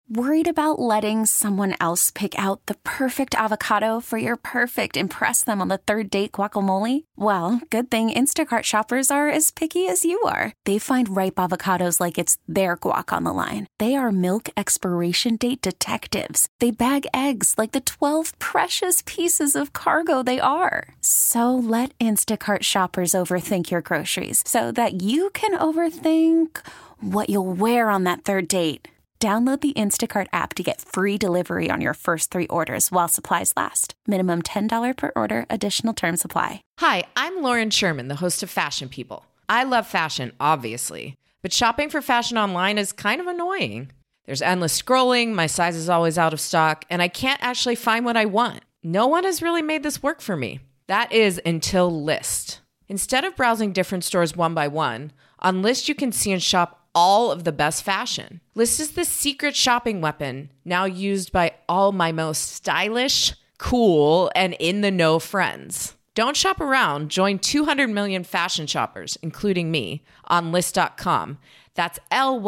Worried about letting someone else pick out the perfect avocado for your perfect impress them on the third date guacamole? Well, good thing Instacart shoppers are as picky as you are. They find ripe avocados like it's their guac on the line. They are milk expiration date detectives. They bag eggs like the 12 precious pieces of cargo they are. So let Instacart shoppers overthink your groceries so that you can overthink what you'll wear on that third date. Download the Instacart app to get free delivery on your first 3 orders while supplies last. Minimum $10 per order. Additional terms apply. Hi, I'm Lauren Sherman, the host of Fashion People. I love fashion, obviously, but shopping for fashion online is kind of annoying. There's endless scrolling, my size is always out of stock, and I can't actually find what I want. No one has really made this work for me. That is until Lyst. Instead of browsing different stores one by one, on Lyst you can see and shop all of the best fashion. Lyst is the secret shopping weapon now used by all my most stylish, cool, and in-the-know friends. Don't shop around. Join 200 million fashion shoppers, including me, on Lyst.com. That's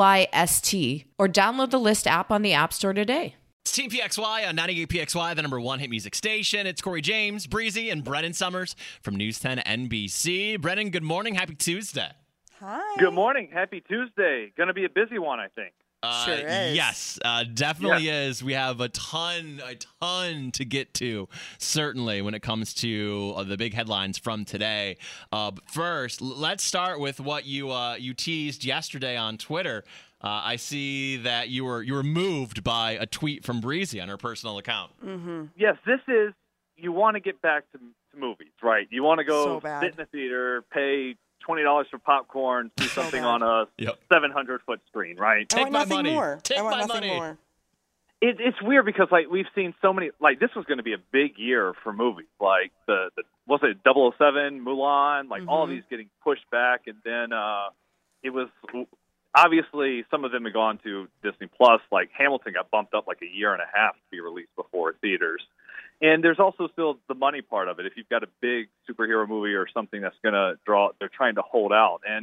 Lyst, or download the Lyst app on the App Store today. It's Team PXY on 98PXY, the number 1 hit music station. It's Corey James, Breezy, and Brennan Summers from News 10 NBC. Brennan, good morning. Happy Tuesday. Hi. Good morning. Happy Tuesday. Going to be a busy one, I think. Sure is. Yes, definitely is. We have a ton to get to, certainly, when it comes to the big headlines from today. But first, let's start with what you teased yesterday on Twitter. I see that you were moved by a tweet from Breezy on her personal account. Mm-hmm. Yes, this is, you want to get back to movies, right? You want to go So bad. sit in the theater, pay $20 for popcorn, see something on a Yep. 700-foot screen, right? I want nothing money. more. Take I want my nothing money. more. It's weird because, like, we've seen so many, like, this was going to be a big year for movies. Like, the was it 007, Mulan, like, all of these getting pushed back. And then it was, obviously, some of them had gone to Disney Plus. Like, Hamilton got bumped up like a year and a half to be released before theaters. And there's also still the money part of it. If you've got a big superhero movie or something that's going to draw, they're trying to hold out. And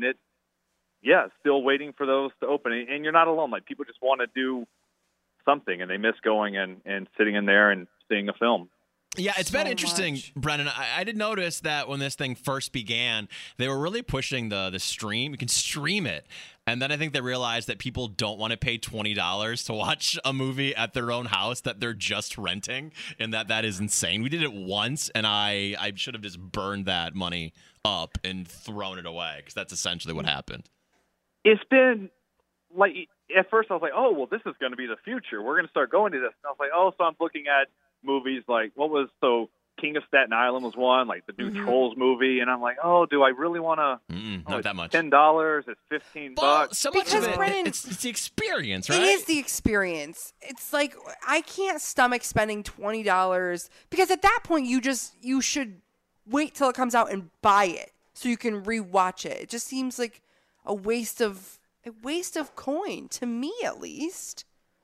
still waiting for those to open. And you're not alone. Like, people just want to do something, and they miss going and sitting in there and seeing a film. Yeah, it's So been interesting, much. Brennan. I did notice that when this thing first began, they were really pushing the stream. You can stream it. And then I think they realized that people don't want to pay $20 to watch a movie at their own house that they're just renting, and that is insane. We did it once, and I should have just burned that money up and thrown it away, because that's essentially what happened. It's been, like, at first I was like, oh, well, this is going to be the future. We're going to start going to this. And I was like, oh, so I'm looking at movies like, King of Staten Island was one, like the new Trolls movie, and I'm like, oh, do I really want to? Not that much. $10, it's $15. Well, so much Because, of it, Brennan, it's the experience, right? It is the experience. It's like, I can't stomach spending $20 because at that point you should wait till it comes out and buy it so you can rewatch it. It just seems like a waste of coin to me, at least.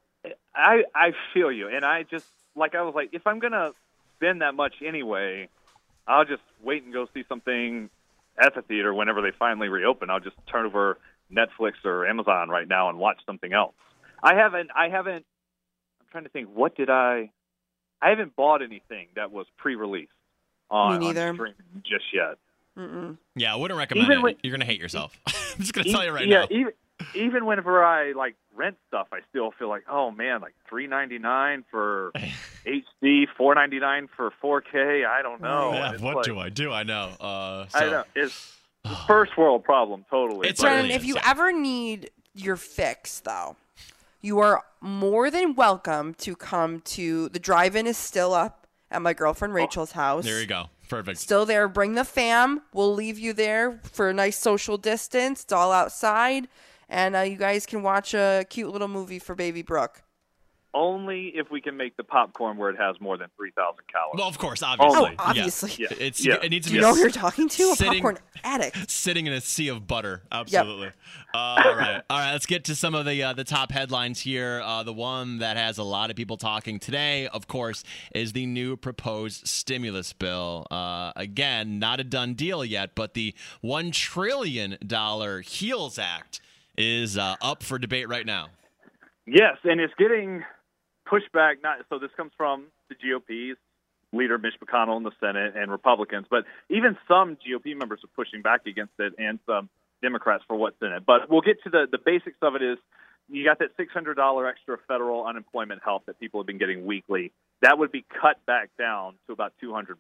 I feel you, and I was like, if I'm gonna spend that much anyway, I'll just wait and go see something at the theater whenever they finally reopen. I'll just turn over Netflix or Amazon right now and watch something else. I haven't. I'm trying to think. I haven't bought anything that was pre-released on streaming just yet. Mm-mm. Yeah, I wouldn't recommend Even it. when- You're going to hate yourself. I'm just going to tell you right now. Even whenever I like rent stuff, I still feel like, oh man, like $3.99 for HD, $4.99 for 4K. I don't know. Yeah, It's what like, do I do? I know. I know. It's a first world problem, totally. It's but- Brennan, really if you is. ever need your fix, though, you are more than welcome to come to the drive-in is still up at my girlfriend Rachel's house. There you go. Perfect. Still there. Bring the fam. We'll leave you there for a nice social distance. It's all outside. And you guys can watch a cute little movie for baby Brooke. Only if we can make the popcorn where it has more than 3,000 calories. Well, of course, obviously. Oh, obviously. Yeah. Yeah. It needs to Do be you know who you're talking to? A sitting- popcorn addict. sitting in a sea of butter. Absolutely. All right. Let's get to some of the top headlines here. The one that has a lot of people talking today, of course, is the new proposed stimulus bill. Again, not a done deal yet, but the $1 trillion HEALS Act is up for debate right now. Yes, and it's getting pushed back. So this comes from the GOP's leader, Mitch McConnell, in the Senate, and Republicans. But even some GOP members are pushing back against it, and some Democrats for what's in it. But we'll get to the basics of it. Is you got that $600 extra federal unemployment help that people have been getting weekly. That would be cut back down to about $200.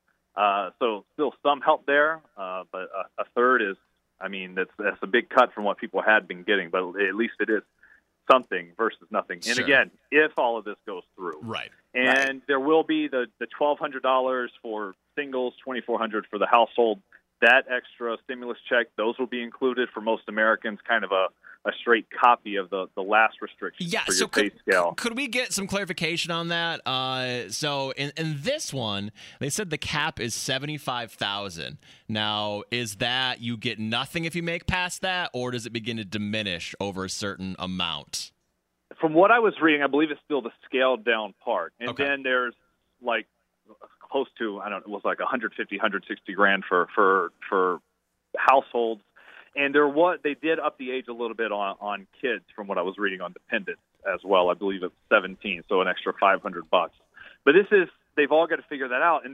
So still some help there, but a third is, that's a big cut from what people had been getting. But at least it is something versus nothing. And Sure. again, if all of this goes through, Right. and there will be the $1,200 for singles, $2,400 for the household. That extra stimulus check, those will be included for most Americans, kind of a straight copy of the last restriction Yeah, for so your pay scale. could we get some clarification on that? So in this one, they said the cap is $75,000. Now, is that you get nothing if you make past that, or does it begin to diminish over a certain amount? From what I was reading, I believe it's still the scaled down part. And Okay. then there's like close to, it was like 150, 160 grand for households. And they did up the age a little bit on kids from what I was reading on dependents as well. I believe it's 17, so an extra $500. But they've all got to figure that out. And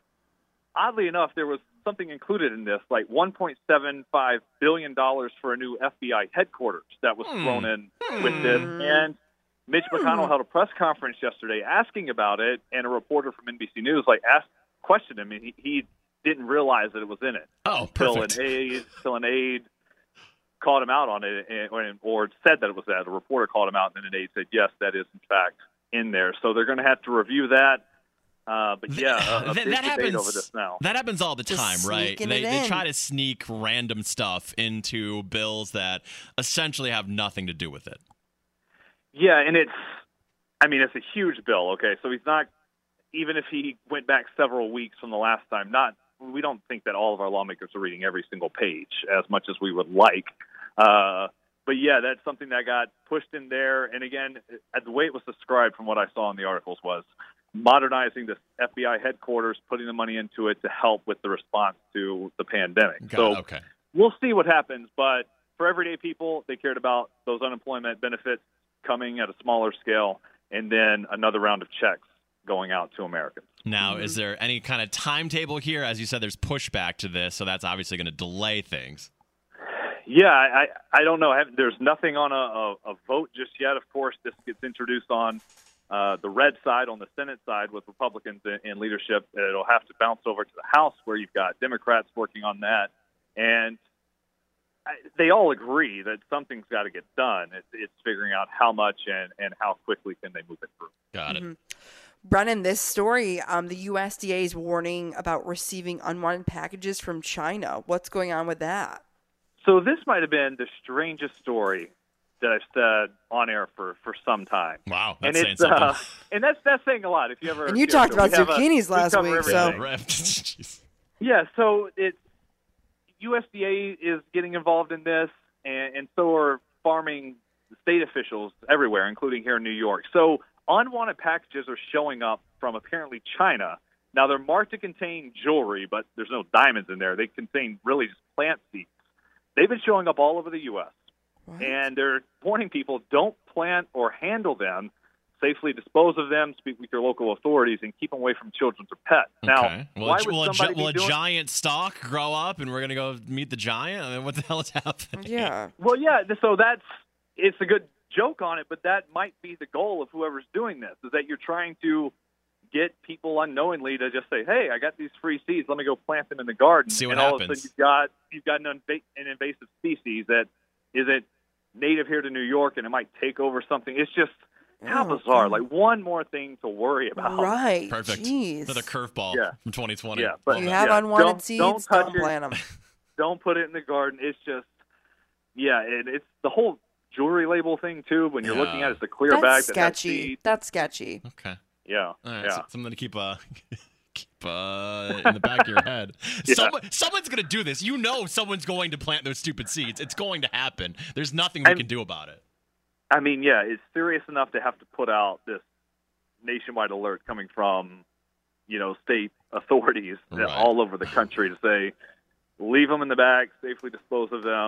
oddly enough, there was something included in this, like $1.75 billion for a new FBI headquarters that was thrown in with this. And Mitch McConnell held a press conference yesterday asking about it, and a reporter from NBC News questioned him, and he didn't realize that it was in it. Oh, Till perfect. an aide called him out on it, or said that it was that. A reporter called him out, and then an aide said, yes, that is in fact in there. So they're going to have to review that. But yeah, a big debate over this now. That happens all the Just time, right? sneaking They it in. try to sneak random stuff into bills that essentially have nothing to do with it. Yeah, and it's a huge bill. Okay, so he's not, even if he went back several weeks from the last time, we don't think that all of our lawmakers are reading every single page as much as we would like. But yeah, that's something that got pushed in there. And again, the way it was described from what I saw in the articles was modernizing this FBI headquarters, putting the money into it to help with the response to the pandemic. Okay. We'll see what happens. But for everyday people, they cared about those unemployment benefits coming at a smaller scale, and then another round of checks going out to Americans. Now, is there any kind of timetable here? As you said, there's pushback to this, so that's obviously going to delay things. Yeah, I don't know. There's nothing on a vote just yet. Of course, this gets introduced on the red side, on the Senate side, with Republicans in leadership. It'll have to bounce over to the House, where you've got Democrats working on that. And they all agree that something's got to get done. It's figuring out how much and how quickly can they move it through. Got it. Brennan, this story, the USDA is warning about receiving unwanted packages from China. What's going on with that? So this might have been the strangest story that I've said on air for some time. Wow, And that's saying it's something. and that's saying a lot. If you ever And you talked about we have zucchinis we last cover week, so- everything. Jeez. Yeah, so it's USDA is getting involved in this, and so are farming state officials everywhere, including here in New York. So unwanted packages are showing up from apparently China. Now, they're marked to contain jewelry, but there's no diamonds in there. They contain really just plant seeds. They've been showing up all over the U.S., and they're warning people, don't plant or handle them, safely dispose of them, speak with your local authorities, and keep them away from children or pets. Now, Okay. why would will somebody a be doing... giant stalk grow up and we're going to go meet the giant? I mean, what the hell is happening? Yeah. Well, yeah, so it's a good joke on it, but that might be the goal of whoever's doing this, is that you're trying to get people unknowingly to just say, hey, I got these free seeds, let me go plant them in the garden. See what and all happens. of a sudden you've got an invasive species that isn't native here to New York, and it might take over something. It's just how bizarre. Like, one more thing to worry about. Right. Perfect. Jeez. Another curveball Yeah. from 2020. Yeah, but If you Love have that. unwanted Don't seeds, touch don't it. plant them. Don't put it in the garden. It's just, and it's the whole jewelry label thing, too. When you're looking at it, it's a clear bag That's that has sketchy. seeds. That's sketchy. Okay. Yeah, All right, yeah. so something to keep in the back of your head. Yeah. Someone's going to do this. You know someone's going to plant those stupid seeds. It's going to happen. There's nothing we can do about it. I mean, yeah, it's serious enough to have to put out this nationwide alert coming from, state authorities Right. all over the country to say, leave them in the bag, safely dispose of them.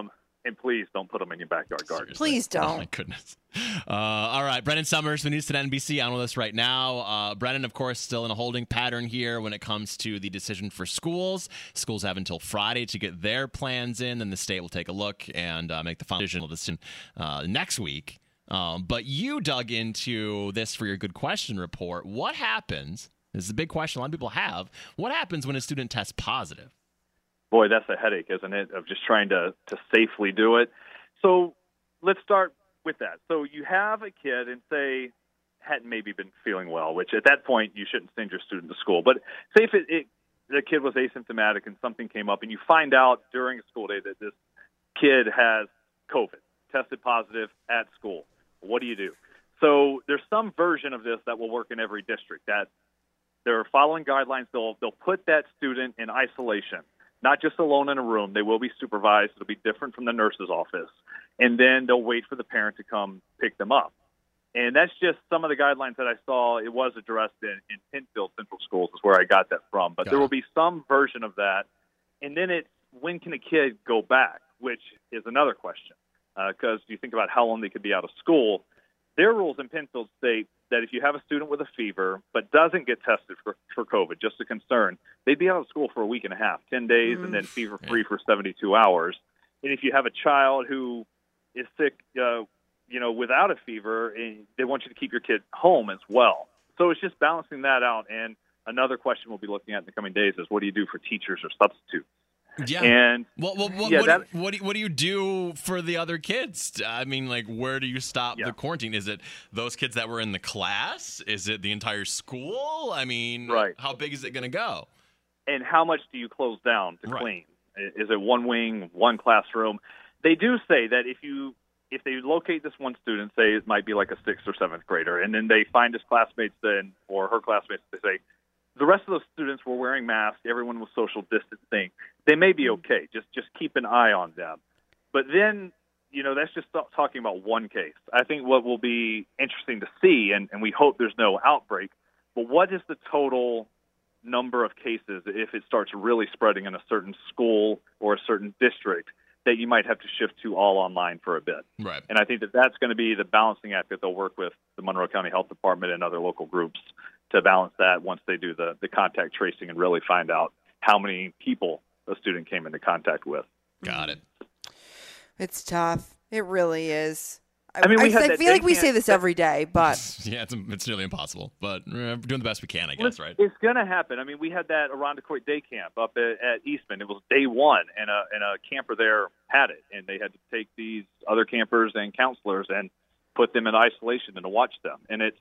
And please don't put them in your backyard garden. Seriously. Please don't. Oh, my goodness. All right, Brennan Summers, the News to NBC, on with us right now. Brennan, of course, still in a holding pattern here when it comes to the decision for schools. Schools have until Friday to get their plans in, then the state will take a look and make the final decision next week. But you dug into this for your Good Question report. What happens, this is a big question a lot of people have, what happens when a student tests positive? Boy, that's a headache, isn't it, of just trying to safely do it. So let's start with that. So you have a kid and say hadn't maybe been feeling well, which at that point you shouldn't send your student to school. But say if the kid was asymptomatic and something came up and you find out during a school day that this kid has COVID, tested positive at school. What do? So there's some version of this that will work in every district, that they're following guidelines. They'll put that student in isolation, not just alone in a room. They will be supervised. It'll be different from the nurse's office. And then they'll wait for the parent to come pick them up. And that's just some of the guidelines that I saw. It was addressed in Penfield Central Schools is where I got that from. But there will be some version of that. And then it's, when can a kid go back, which is another question. Because you think about how long they could be out of school. Their rules in Penfield state that if you have a student with a fever but doesn't get tested for COVID, just a concern, they'd be out of school for a week and a half, 10 days, and then fever-free for 72 hours. And if you have a child who is sick, without a fever, they want you to keep your kid home as well. So it's just balancing that out. And another question we'll be looking at in the coming days is, what do you do for teachers or substitutes? Yeah. And what do you do for the other kids? I mean, like, where do you stop the quarantine? Is it those kids that were in the class? Is it the entire school? I mean, how big is it going to go? And how much do you close down to clean? Is it one wing, one classroom? They do say that if they locate this one student, say it might be like a 6th or 7th grader, and then they find his classmates or her classmates, they say, the rest of those students were wearing masks, everyone was social distancing, they may be okay. Just keep an eye on them. But then, that's just talking about one case. I think what will be interesting to see, and we hope there's no outbreak, but what is the total number of cases if it starts really spreading in a certain school or a certain district that you might have to shift to all online for a bit. Right. And I think that's going to be the balancing act that they'll work with the Monroe County Health Department and other local groups to balance that once they do the contact tracing and really find out how many people a student came into contact with. Got it. It's tough. It really is. I mean, I feel like we say this every day, but yeah, it's nearly impossible. But we're doing the best we can, I guess, right? It's going to happen. I mean, we had that Irondequoit Day Camp up at Eastman. It was day one, and a camper there had it, and they had to take these other campers and counselors and put them in isolation and to watch them. And it's,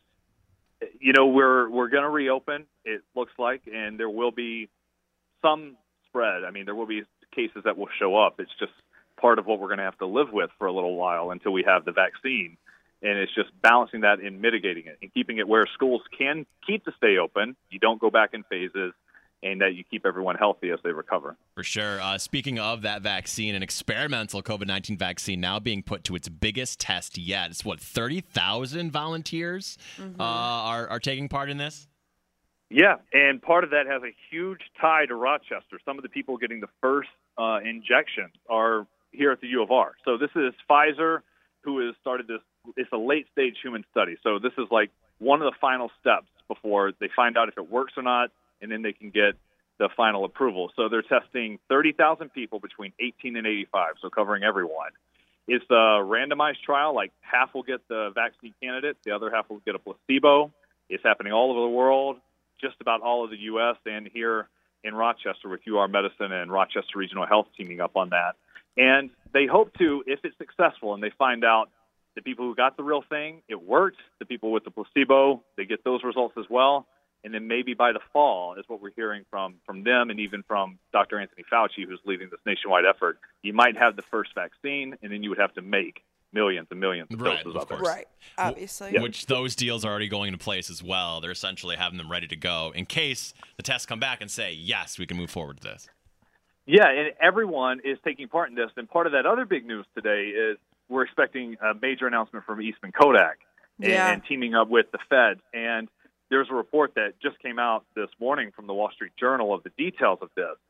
we're going to reopen. It looks like, and there will be some spread. I mean, there will be cases that will show up. It's just part of what we're going to have to live with for a little while until we have the vaccine. And it's just balancing that and mitigating it and keeping it where schools can keep to stay open. You don't go back in phases, and that you keep everyone healthy as they recover. For sure. Speaking of that vaccine, an experimental COVID-19 vaccine now being put to its biggest test yet. It's 30,000 volunteers are taking part in this? Yeah, and part of that has a huge tie to Rochester. Some of the people getting the first injection are here at the U of R. So this is Pfizer, who has started this. It's a late-stage human study. So this is like one of the final steps before they find out if it works or not, and then they can get the final approval. So they're testing 30,000 people between 18 and 85, so covering everyone. It's a randomized trial. Like half will get the vaccine candidate, the other half will get a placebo. It's happening all over the world, just about all of the U.S. and here in Rochester with UR Medicine and Rochester Regional Health teaming up on that. And they hope to, if it's successful and they find out the people who got the real thing, it worked. The people with the placebo, they get those results as well. And then maybe by the fall is what we're hearing from them and even from Dr. Anthony Fauci, who's leading this nationwide effort. You might have the first vaccine, and then you would have to make millions and millions of doses of it. Right, obviously. Yeah. Which those deals are already going into place as well. They're essentially having them ready to go in case the tests come back and say, yes, we can move forward with this. Yeah, and everyone is taking part in this. And part of that other big news today is we're expecting a major announcement from Eastman Kodak and teaming up with the Fed. And there's a report that just came out this morning from the Wall Street Journal of the details of this.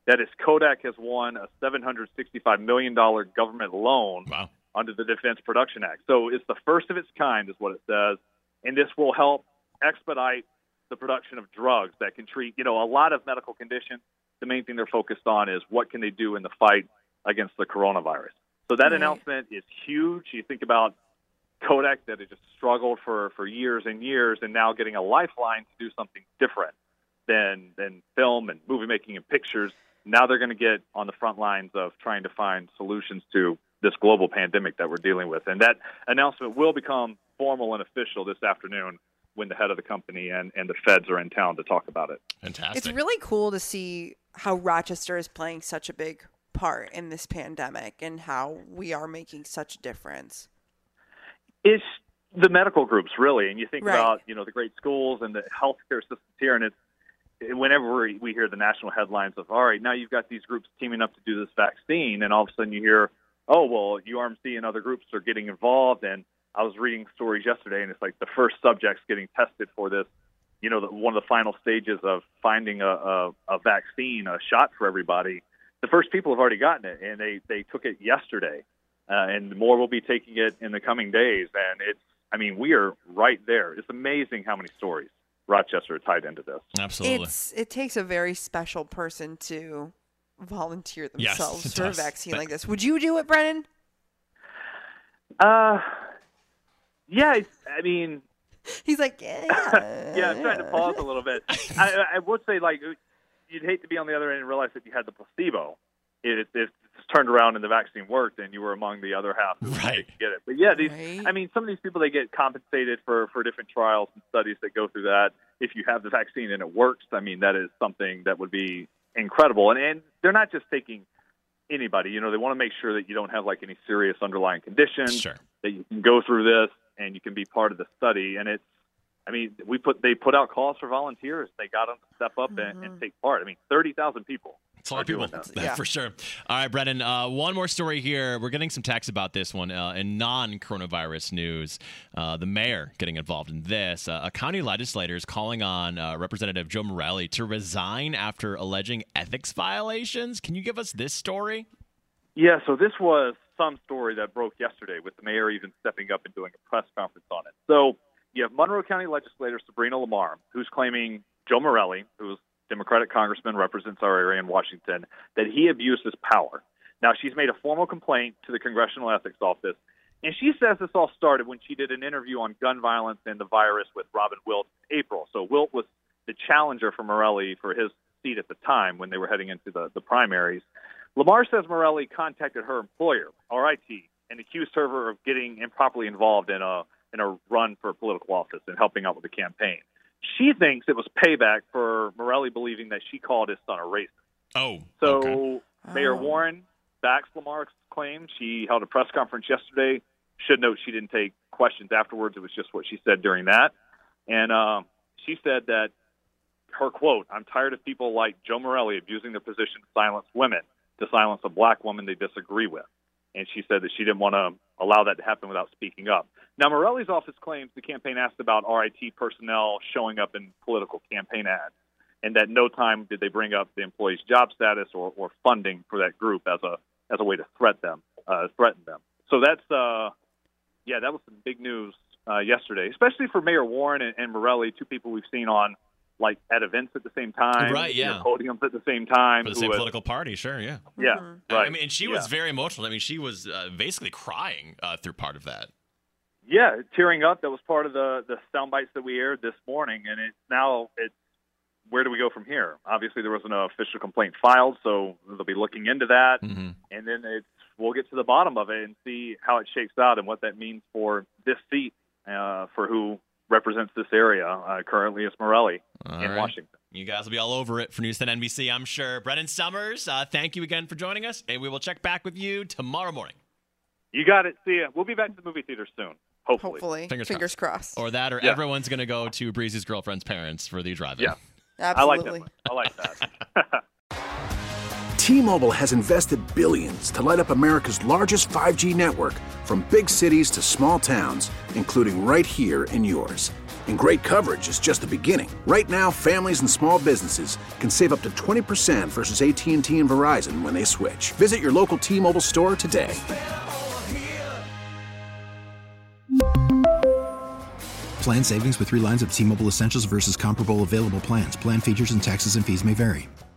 that is Kodak has won a $765 million government loan Wow. under the Defense Production Act. So it's the first of its kind, is what it says, and this will help expedite the production of drugs that can treat, a lot of medical conditions. The main thing they're focused on is what can they do in the fight against the coronavirus. So that announcement is huge. You think about Kodak that has just struggled for years and years, and now getting a lifeline to do something different than film and movie making and pictures. Now they're going to get on the front lines of trying to find solutions to this global pandemic that we're dealing with. And that announcement will become formal and official this afternoon when the head of the company and the feds are in town to talk about it. Fantastic. It's really cool to see how Rochester is playing such a big part in this pandemic and how we are making such a difference. It's the medical groups, really. And you think Right. about, the great schools and the healthcare systems here, and whenever we hear the national headlines of, all right, now you've got these groups teaming up to do this vaccine, and all of a sudden you hear, oh, well, URMC and other groups are getting involved. And I was reading stories yesterday, and it's like the first subjects getting tested for this, one of the final stages of finding a vaccine, a shot for everybody. The first people have already gotten it, and they took it yesterday, and more will be taking it in the coming days. And we are right there. It's amazing how many stories Rochester are tied into this. Absolutely. It takes a very special person to volunteer themselves Yes, it for a does. vaccine like this. Would you do it, Brennan? Yeah, He's like, yeah. yeah, I'm trying to pause a little bit. I would say, you'd hate to be on the other end and realize that you had the placebo. If it's turned around and the vaccine worked and you were among the other half who Right. didn't get it. But yeah, Right. some of these people, they get compensated for different trials and studies that go through that. If you have the vaccine and it works, that is something that would be incredible. And they're not just taking anybody. They want to make sure that you don't have any serious underlying conditions, Sure. that you can go through this and you can be part of the study. And they put out calls for volunteers. They got them to step up and take part. 30,000 people. It's a lot of people, Yeah. for sure. All right, Brennan, one more story here. We're getting some texts about this one in non-coronavirus news. The mayor getting involved in this. A county legislator is calling on Representative Joe Morelle to resign after alleging ethics violations. Can you give us this story? Yeah, so this was some story that broke yesterday with the mayor even stepping up and doing a press conference on it. So you have Monroe County legislator Sabrina Lamar, who's claiming Joe Morelle, who's Democratic congressman, represents our area in Washington, that he abused his power. Now, she's made a formal complaint to the Congressional Ethics Office, and she says this all started when she did an interview on gun violence and the virus with Robin Wilt in April. So Wilt was the challenger for Morelle for his seat at the time when they were heading into the primaries. Lamar says Morelle contacted her employer, RIT, and accused her of getting improperly involved in a run for political office and helping out with the campaign. She thinks it was payback for Morelle believing that she called his son a racist. Oh, So okay. Mayor Warren backs Lamar's claim. She held a press conference yesterday. Should note she didn't take questions afterwards. It was just what she said during that. And she said that her quote, "I'm tired of people like Joe Morelle abusing their position to silence women, to silence a black woman they disagree with." And she said that she didn't want to allow that to happen without speaking up. Now, Morelle's office claims the campaign asked about RIT personnel showing up in political campaign ads, and that no time did they bring up the employee's job status or funding for that group as a way to threaten them. So that's that was some big news yesterday, especially for Mayor Warren and Morelle, two people we've seen on at events at the same time, Right, yeah. podiums at the same time, For the same political party, sure, yeah. Yeah, right. And she was very emotional. She was basically crying through part of that. Yeah, tearing up. That was part of the sound bites that we aired this morning, and it's where do we go from here? Obviously, there was an official complaint filed, so they'll be looking into that, and then we'll get to the bottom of it and see how it shakes out and what that means for this seat for who represents this area. Currently, it's Morelle in Washington. You guys will be all over it for News 10 NBC, I'm sure. Brennan Summers, thank you again for joining us, and we will check back with you tomorrow morning. You got it. See ya. We'll be back to the movie theater soon. Hopefully. Fingers crossed. Or that, or everyone's going to go to Breezy's girlfriend's parents for the drive-in. Yeah. Absolutely. I like that. T-Mobile has invested billions to light up America's largest 5G network, from big cities to small towns, including right here in yours. And great coverage is just the beginning. Right now, families and small businesses can save up to 20% versus AT&T and Verizon when they switch. Visit your local T-Mobile store today. Plan savings with 3 lines of T-Mobile Essentials versus comparable available plans. Plan features and taxes and fees may vary.